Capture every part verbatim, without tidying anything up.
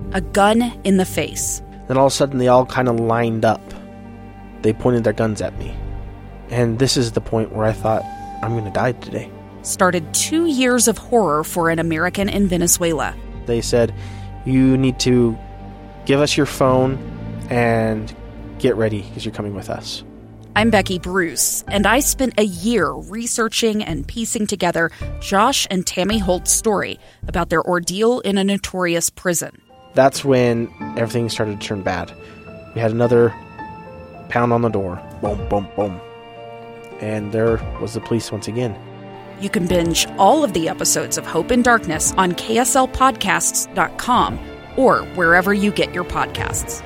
a gun in the face. Then all of a sudden they all kind of lined up. They pointed their guns at me. And this is the point where I thought, I'm going to die today. Started two years of horror for an American in Venezuela. They said, you need to give us your phone and get ready because you're coming with us. I'm Becky Bruce, and I spent a year researching and piecing together Josh and Tammy Holt's story about their ordeal in a notorious prison. That's when everything started to turn bad. We had another pound on the door. Boom, boom, boom. And there was the police once again. You can binge all of the episodes of Hope in Darkness on K S L podcasts dot com or wherever you get your podcasts.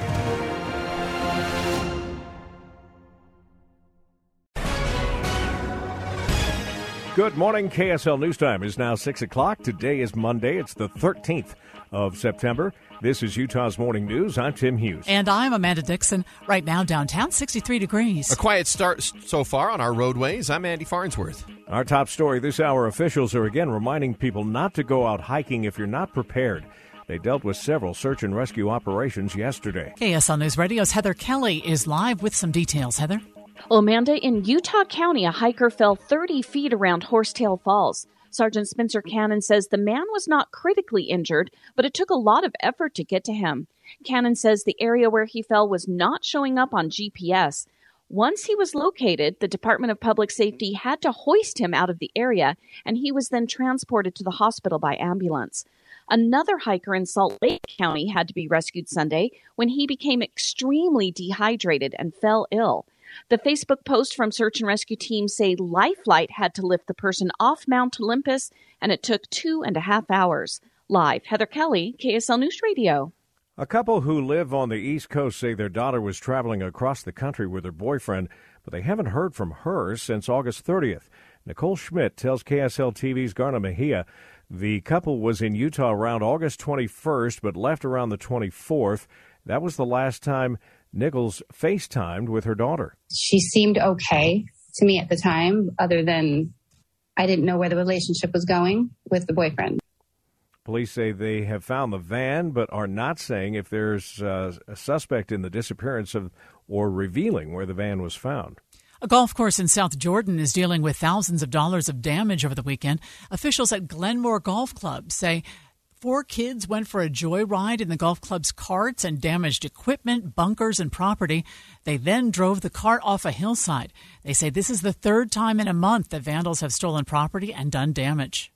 Good morning. K S L News Time is now six o'clock. Today is Monday. It's the thirteenth of September. This is Utah's Morning News. I'm Tim Hughes. And I'm Amanda Dixon. Right now, downtown, sixty-three degrees. A quiet start so far on our roadways. I'm Andy Farnsworth. Our top story this hour, officials are again reminding people not to go out hiking if you're not prepared. They dealt with several search and rescue operations yesterday. K S L News Radio's Heather Kelly is live with some details. Heather? Well, Amanda, in Utah County, a hiker fell thirty feet around Horsetail Falls. Sergeant Spencer Cannon says the man was not critically injured, but it took a lot of effort to get to him. Cannon says the area where he fell was not showing up on G P S. Once he was located, the Department of Public Safety had to hoist him out of the area, and he was then transported to the hospital by ambulance. Another hiker in Salt Lake County had to be rescued Sunday when he became extremely dehydrated and fell ill. The Facebook post from search and rescue teams say Lifelight had to lift the person off Mount Olympus, and it took two and a half hours. Live, Heather Kelly, K S L News Radio. A couple who live on the East Coast say their daughter was traveling across the country with her boyfriend, but they haven't heard from her since August thirtieth. Nicole Schmidt tells K S L T V's Garna Mejia the couple was in Utah around August twenty-first, but left around the twenty-fourth. That was the last time Nichols FaceTimed with her daughter. She seemed okay to me at the time, other than I didn't know where the relationship was going with the boyfriend. Police say they have found the van, but are not saying if there's uh, a suspect in the disappearance of or revealing where the van was found. A golf course in South Jordan is dealing with thousands of dollars of damage over the weekend. Officials at Glenmore Golf Club say four kids went for a joyride in the golf club's carts and damaged equipment, bunkers, and property. They then drove the cart off a hillside. They say this is the third time in a month that vandals have stolen property and done damage.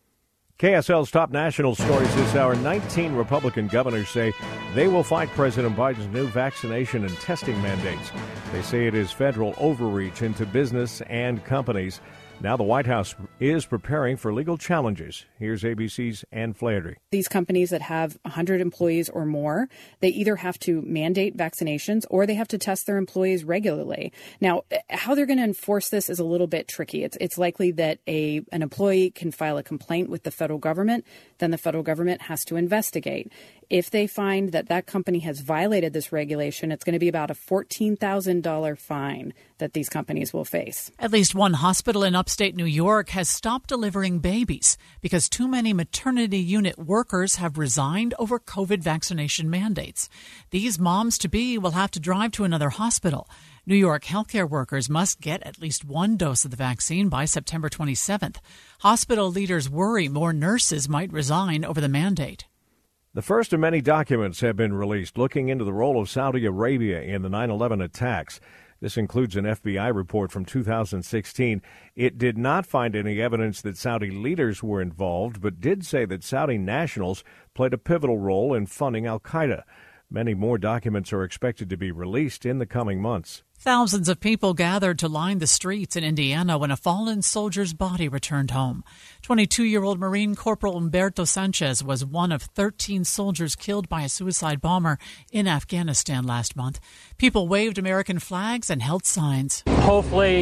K S L's top national stories this hour. nineteen Republican governors say they will fight President Biden's new vaccination and testing mandates. They say it is federal overreach into business and companies. Now the White House is preparing for legal challenges. Here's A B C's Ann Flaherty. These companies that have one hundred employees or more, they either have to mandate vaccinations or they have to test their employees regularly. Now, how they're going to enforce this is a little bit tricky. It's it's likely that a an employee can file a complaint with the federal government. Then the federal government has to investigate. If they find that that company has violated this regulation, it's going to be about a fourteen thousand dollars fine that these companies will face. At least one hospital in upstate New York has stopped delivering babies because too many maternity unit workers have resigned over COVID vaccination mandates. These moms-to-be will have to drive to another hospital. New York healthcare workers must get at least one dose of the vaccine by September twenty-seventh. Hospital leaders worry more nurses might resign over the mandate. The first of many documents have been released looking into the role of Saudi Arabia in the nine eleven attacks. This includes an F B I report from two thousand sixteen. It did not find any evidence that Saudi leaders were involved, but did say that Saudi nationals played a pivotal role in funding al-Qaeda. Many more documents are expected to be released in the coming months. Thousands of people gathered to line the streets in Indiana when a fallen soldier's body returned home. twenty-two-year-old Marine Corporal Humberto Sanchez was one of thirteen soldiers killed by a suicide bomber in Afghanistan last month. People waved American flags and held signs. Hopefully,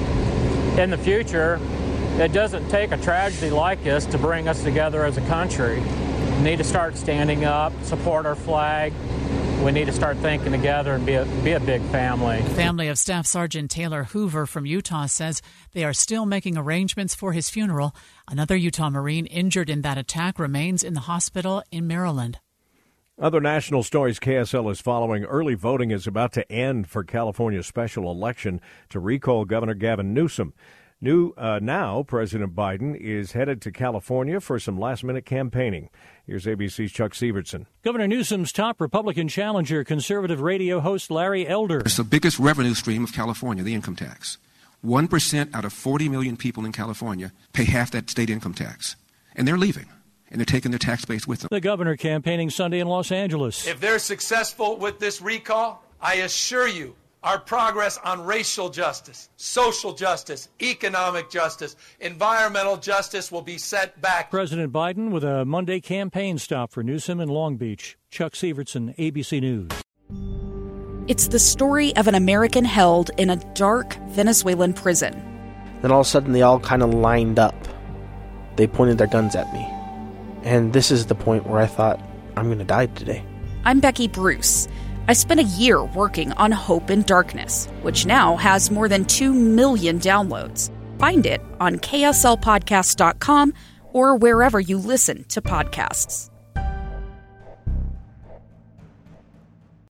in the future, it doesn't take a tragedy like this to bring us together as a country. We need to start standing up, support our flag. We need to start thinking together and be a, be a big family. The family of Staff Sergeant Taylor Hoover from Utah says they are still making arrangements for his funeral. Another Utah Marine injured in that attack remains in the hospital in Maryland. Other national stories K S L is following. Early voting is about to end for California's special election to recall Governor Gavin Newsom. New uh, now, President Biden is headed to California for some last-minute campaigning. Here's A B C's Chuck Severson. Governor Newsom's top Republican challenger, conservative radio host Larry Elder. It's the biggest revenue stream of California, the income tax. one percent out of forty million people in California pay half that state income tax, and they're leaving. And they're taking their tax base with them. The governor campaigning Sunday in Los Angeles. If they're successful with this recall, I assure you our progress on racial justice, social justice, economic justice, environmental justice will be set back. President Biden with a Monday campaign stop for Newsom in Long Beach. Chuck Severson, A B C News. It's the story of an American held in a dark Venezuelan prison. Then all of a sudden they all kind of lined up. They pointed their guns at me. And this is the point where I thought, I'm going to die today. I'm Becky Bruce. I spent a year working on Hope in Darkness, which now has more than two million downloads. Find it on K S L podcast dot com or wherever you listen to podcasts.